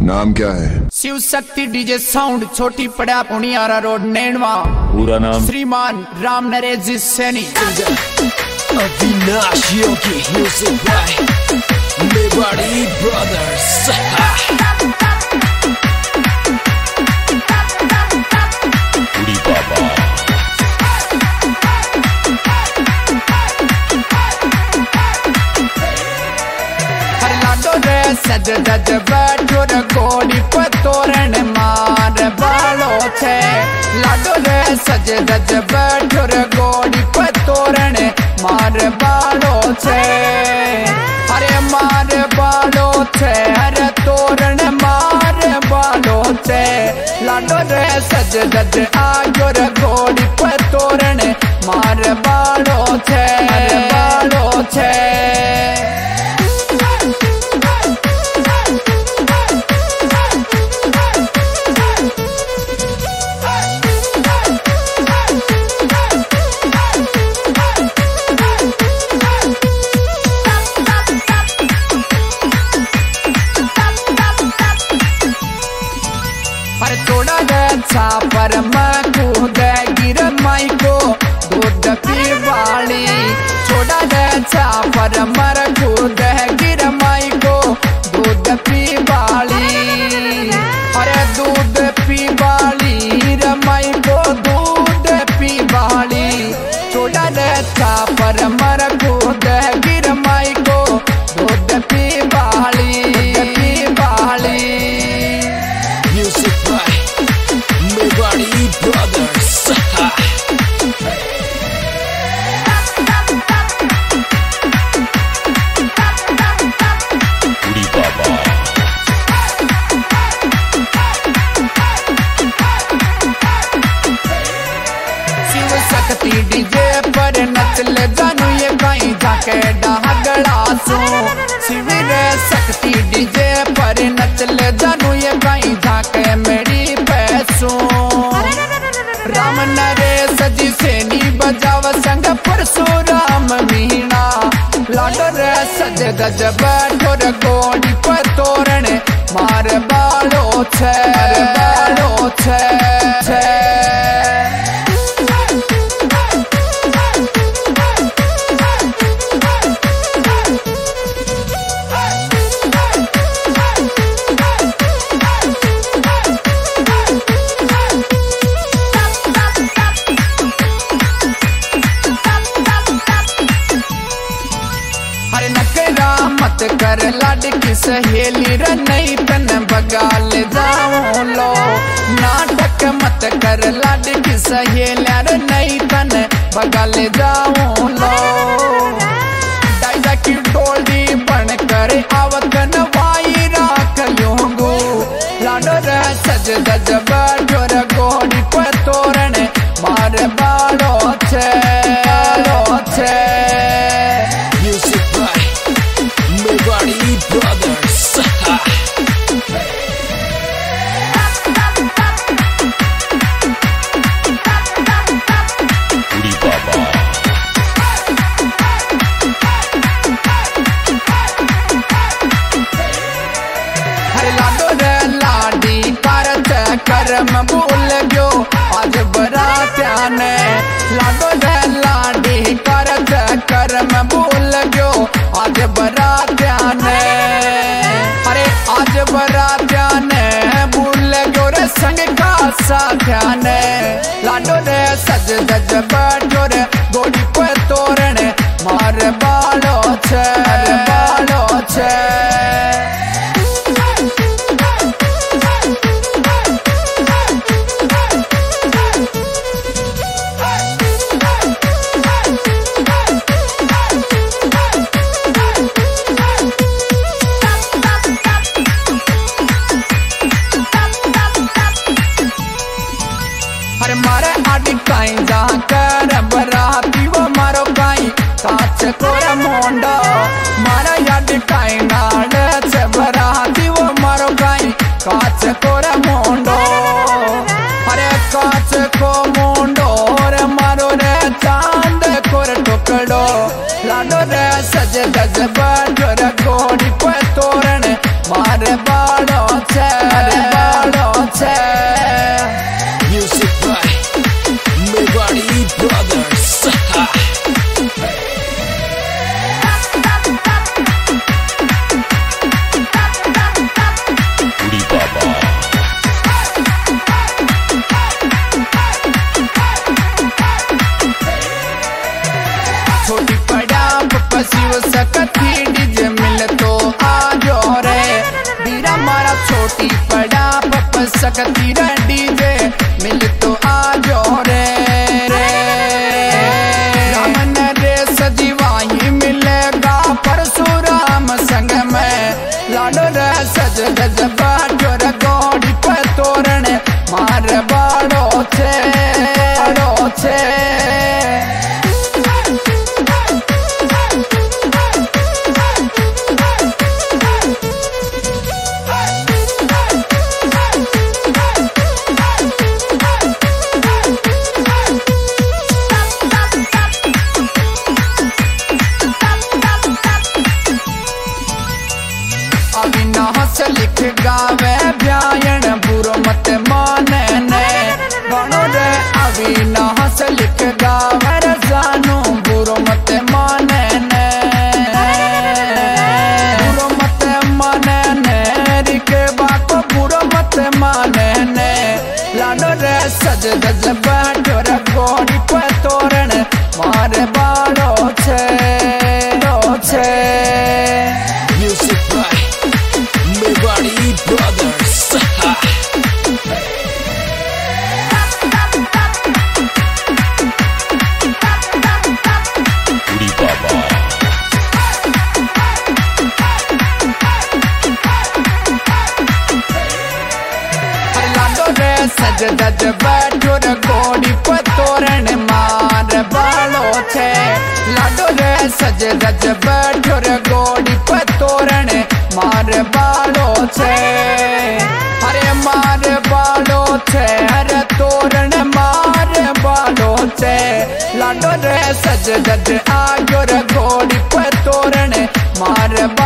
नाम क्या है? शिव शक्ति डीजे साउंड, छोटी पड़ा पुनियारा रोड, नैनवा। पूरा नाम? श्रीमान Ram Naresh ji Saini. Avinash Yogi, music by Mewadi brothers. पूरी बाबा सज धज बैठो रे घोड़ी पर तोरण मार बालो छे। लाडो रे सज धज बैठो रे घोड़ी पर तोरण मार बालो छे। अरे मार बालो छे, अरे तोरण मार बालो छे। लाडो रे सज धज आगो रे घोड़ी पर तोरण मार बालो छे, बालो छे। पर मैं कूद गिर माई को दूध पी वाली। छोड़ा दे पर मर कूद गिर माई को दूध पी वाली। अरे दूध पी वाली रमाई को दूध पी वाली। छोड़ा दे पर मर कूद गिर माई को दूध पी वाली, पी वाली। Music by Mewadi brothers. पूरी बाबा शिव शक्ति डीजे पर नचल जानू ये कहीं जाके डहगड़ा सो। शिव शक्ति डीजे पर नचल जानू ये कहीं जाके मेरी पैसो। राम नरेश जी सैनी बजाव संग परशुराम मीणा। लाडो रे सज धज बैठो रे घोड़ी पर तोरण मार बालो छे, बालो छे, छे। मत कर लाडकी सहेली रे नहीं तन बगाल जाऊं लो। नाटक मत कर लाडकी सहेली रे नहीं तन बगाल जाऊं लो। डायजा की डोली बन कर आवत नवाई राख लूंगू। लाडो रे सज धज बैठो रे घोड़ी पर तोरण मार बालो छे, बालो छे। Music by Mewadi brothers. पूरी बाबा हरे लाडो रे लाडी करत करम भूल गयो आज बरात्या ने। लाडो रे लाडी करत करम भूल गयो आज बरात्या ने। अरे आज बरात्या ने भूल गयो रे संग का साथ्या ने। लाडो रे सज धज बैठो रे घोड़ी पर तोरण मार बालो छे, बालो छे। अरे मारे आडी काई जा कर बराती वो मारो काई काच कोरा मोंडो। मारा आडी काई नाड़ से बराती वो मारो काई काच कोरा मोंडो। अरे काच को मोंडो रे मारो रे चांद कोर टुकड़ो। लाडो रे सज धज बैठो रे घोड़ी पर तोरण मार बालो छे। छोटी पड़ा पप सकती रे डीजे मिल तो आ जाओ रे रामन रे सजीवाही मिलेगा परशुराम संग में लाडो रे सज गज बाटो रे गोड़ी पे तोरण मार बाड़ो छे अविनाश लिख गावे ब्यायन बुरो मत माने ने गणो रे अविनाश लिख गावे रे जानू बुरो मत माने ने बुरो मत माने ने रिके बाको बुरो मत माने ने लाडो रे सज गज बैठो रे गोड़ी पे तोरण मारे बाड़ो छे Music by Megadi Brothers. Uri Baba. लाडो रे सज गज बैठो रे गोड़ी पे तोरण मार बाड़ो छे लाडो रे सज गज बैठो रे गोड़ी पे तोरण मार बाड़ो छे अरे मार बाड़ो छे अरे तोरण मार बाड़ो छे लाडो रे सज गज आगो रे गोड़ी पे तोरण मार